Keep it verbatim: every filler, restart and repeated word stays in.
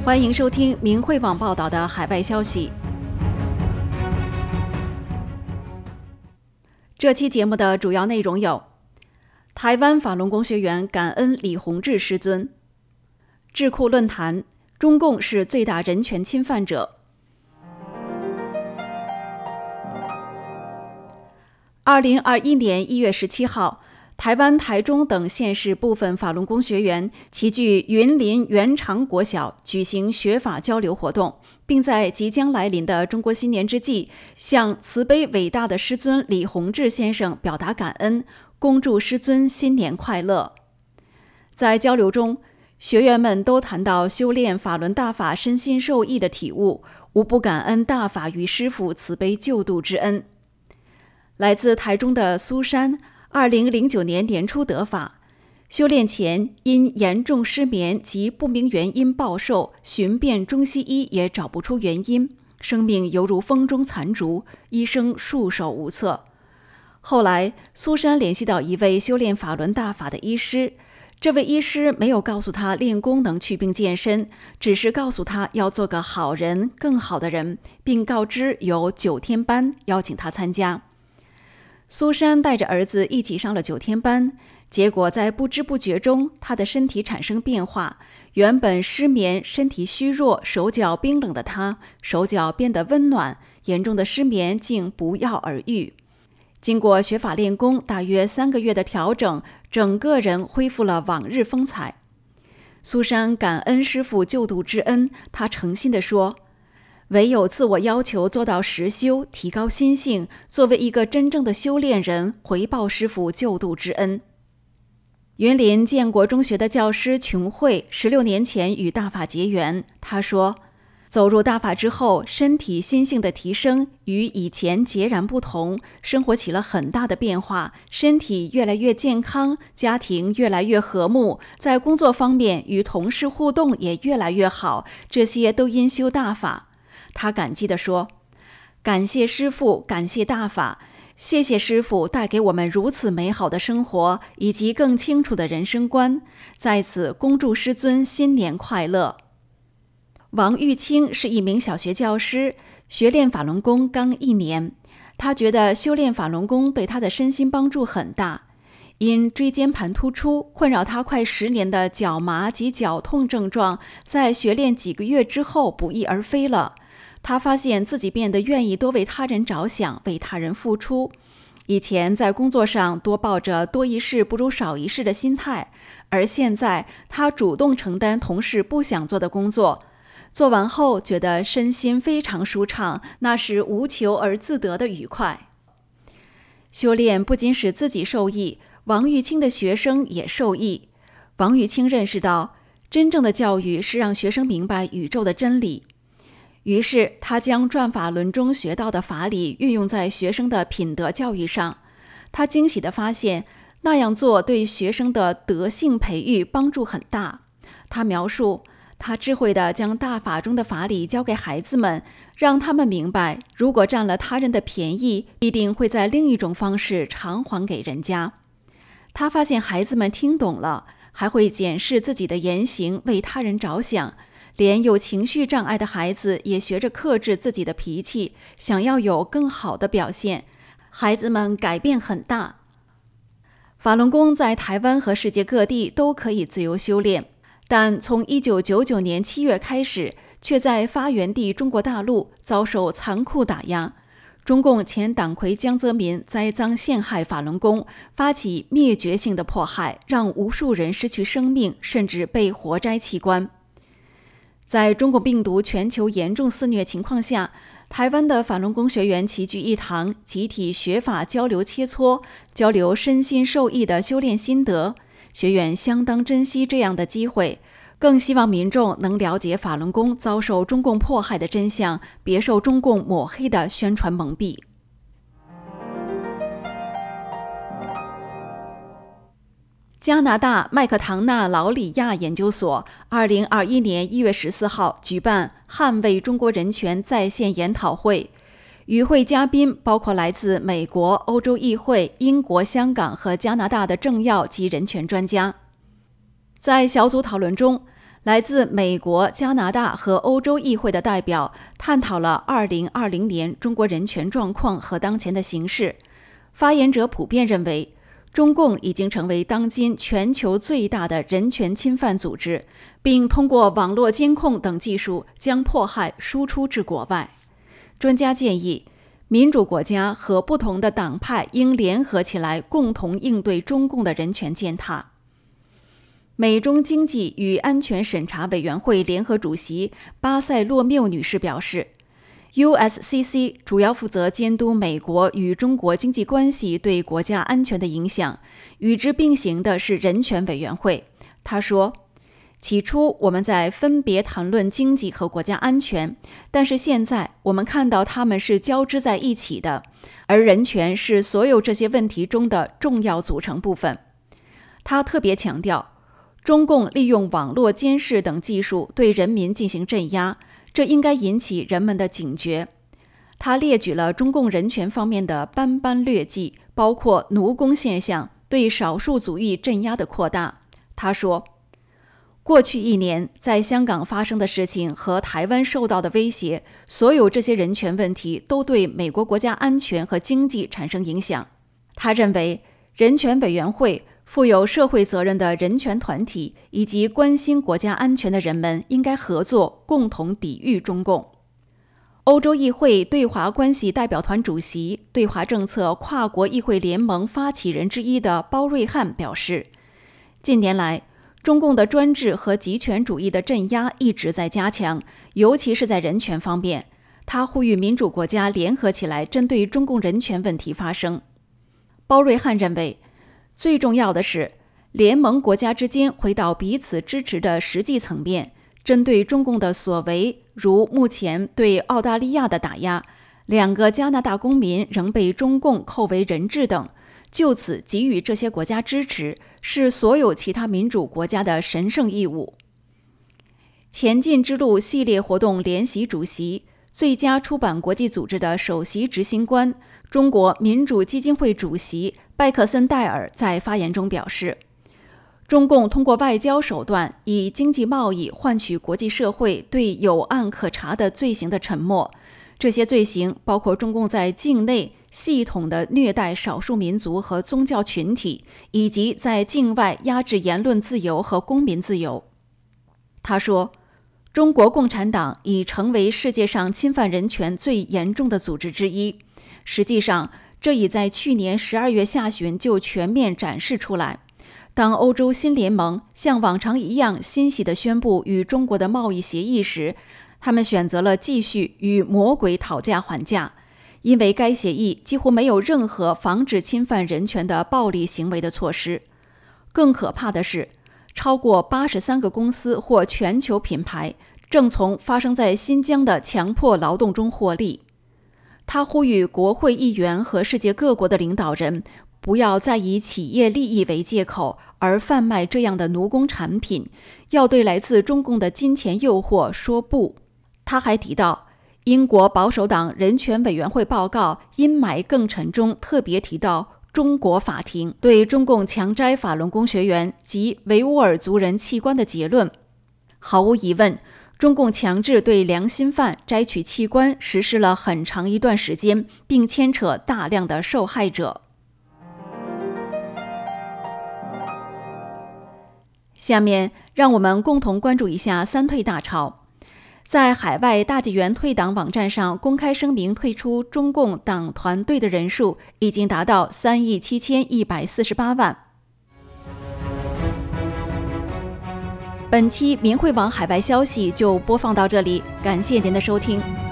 欢迎收听明慧网报道的海外消息。这期节目的主要内容有：台湾法轮功学员感恩李洪志师尊；智库论坛，中共是最大人权侵犯者；二零二一年一月十七号，台湾台中等县市部分法轮功学员齐聚云林元长国小举行学法交流活动，并在即将来临的中国新年之际，向慈悲伟大的师尊李洪志先生表达感恩，恭祝师尊新年快乐。在交流中，学员们都谈到修炼法轮大法身心受益的体悟，无不感恩大法与师父慈悲救度之恩。来自台中的苏珊二零零九年年初得法，修炼前因严重失眠及不明原因暴瘦，寻遍中西医也找不出原因，生命犹如风中残烛，医生束手无策。后来苏珊联系到一位修炼法轮大法的医师，这位医师没有告诉他练功能祛病健身，只是告诉他要做个好人，更好的人，并告知有九天班，邀请他参加。苏珊带着儿子一起上了九天班，结果在不知不觉中，他的身体产生变化，原本失眠、身体虚弱、手脚冰冷的他，手脚变得温暖，严重的失眠竟不药而愈。经过学法练功大约三个月的调整，整个人恢复了往日风采。苏珊感恩师父救度之恩，他诚心地说，唯有自我要求做到实修，提高心性，作为一个真正的修炼人，回报师父救度之恩。云林建国中学的教师琼慧十六年前与大法结缘，他说，走入大法之后，身体心性的提升与以前截然不同，生活起了很大的变化，身体越来越健康，家庭越来越和睦，在工作方面与同事互动也越来越好，这些都因修大法。他感激地说，感谢师父，感谢大法，谢谢师父带给我们如此美好的生活，以及更清楚的人生观，在此恭祝师尊新年快乐。王玉清是一名小学教师，学练法轮功刚一年，他觉得修炼法轮功对他的身心帮助很大。因椎间盘突出困扰他快十年的脚麻及脚痛症状，在学练几个月之后不翼而飞了。他发现自己变得愿意多为他人着想，为他人付出。以前在工作上多抱着多一事不如少一事的心态，而现在他主动承担同事不想做的工作，做完后觉得身心非常舒畅，那是无求而自得的愉快。修炼不仅使自己受益，王玉清的学生也受益。王玉清认识到，真正的教育是让学生明白宇宙的真理。于是他将转法轮中学到的法理运用在学生的品德教育上。他惊喜地发现，那样做对学生的德性培育帮助很大。他描述，他智慧地将大法中的法理教给孩子们，让他们明白，如果占了他人的便宜，必定会在另一种方式偿还给人家。他发现孩子们听懂了，还会检视自己的言行，为他人着想。连有情绪障碍的孩子也学着克制自己的脾气，想要有更好的表现。孩子们改变很大。法轮功在台湾和世界各地都可以自由修炼，但从一九九九年七月开始，却在发源地中国大陆遭受残酷打压。中共前党魁江泽民栽赃陷害法轮功，发起灭绝性的迫害，让无数人失去生命，甚至被活摘器官。在中共病毒全球严重肆虐情况下，台湾的法轮功学员齐聚一堂，集体学法交流切磋，交流身心受益的修炼心得。学员相当珍惜这样的机会，更希望民众能了解法轮功遭受中共迫害的真相，别受中共抹黑的宣传蒙蔽。加拿大麦克唐纳劳里亚研究所二零二一年一月十四号举办捍卫中国人权在线研讨会，与会嘉宾包括来自美国、欧洲议会、英国、香港和加拿大的政要及人权专家。在小组讨论中， 来自美国、加拿大和欧洲议会的代表探讨了二零二零年中国人权状况和当前的形势。发言者普遍认为，中共已经成为当今全球最大的人权侵犯组织，并通过网络监控等技术将迫害输出至国外。专家建议，民主国家和不同的党派应联合起来，共同应对中共的人权践踏。美中经济与安全审查委员会联合主席巴塞洛缪女士表示， U S C C 主要负责监督美国与中国经济关系对国家安全的影响，与之并行的是人权委员会。她说，起初我们在分别谈论经济和国家安全，但是现在我们看到它们是交织在一起的，而人权是所有这些问题中的重要组成部分。她特别强调，中共利用网络监视等技术对人民进行镇压，这应该引起人们的警觉。他列举了中共人权方面的斑斑劣迹，包括奴工现象对少数族裔镇压的扩大。他说，过去一年在香港发生的事情和台湾受到的威胁，所有这些人权问题都对美国国家安全和经济产生影响。他认为，人权委员会、负有社会责任的人权团体以及关心国家安全的人们应该合作，共同抵御中共。欧洲议会对华关系代表团主席、对华政策跨国议会联盟发起人之一的包瑞汉表示，近年来，中共的专制和极权主义的镇压一直在加强，尤其是在人权方面。他呼吁民主国家联合起来，针对中共人权问题发声。包瑞汉认为，最重要的是，联盟国家之间回到彼此支持的实际层面，针对中共的所为，如目前对澳大利亚的打压，两个加拿大公民仍被中共扣为人质等，就此给予这些国家支持，是所有其他民主国家的神圣义务。前进之路系列活动联席主席、最佳出版国际组织的首席执行官、中国民主基金会主席拜克森戴尔在发言中表示，中共通过外交手段以经济贸易换取国际社会对有案可查的罪行的沉默。这些罪行包括中共在境内系统的虐待少数民族和宗教群体，以及在境外压制言论自由和公民自由。他说，中国共产党已成为世界上侵犯人权最严重的组织之一。实际上，这已在去年十二月下旬就全面展示出来。当欧洲新联盟像往常一样欣喜地宣布与中国的贸易协议时，他们选择了继续与魔鬼讨价还价，因为该协议几乎没有任何防止侵犯人权的暴力行为的措施。更可怕的是，超过八十三个公司或全球品牌正从发生在新疆的强迫劳动中获利。他呼吁国会议员和世界各国的领导人不要再以企业利益为借口而贩卖这样的奴工产品，要对来自中共的金钱诱惑说不。他还提到，英国保守党人权委员会报告《阴霾更沉》中特别提到，中国法庭对中共强摘法轮功学员及维吾尔族人器官的结论。毫无疑问，中共强制对良心犯摘取器官实施了很长一段时间，并牵扯大量的受害者。下面让我们共同关注一下三退大潮。在海外大纪元退党网站上公开声明退出中共党团队的人数已经达到三亿七千一百四十八万。本期明慧网海外消息就播放到这里，感谢您的收听。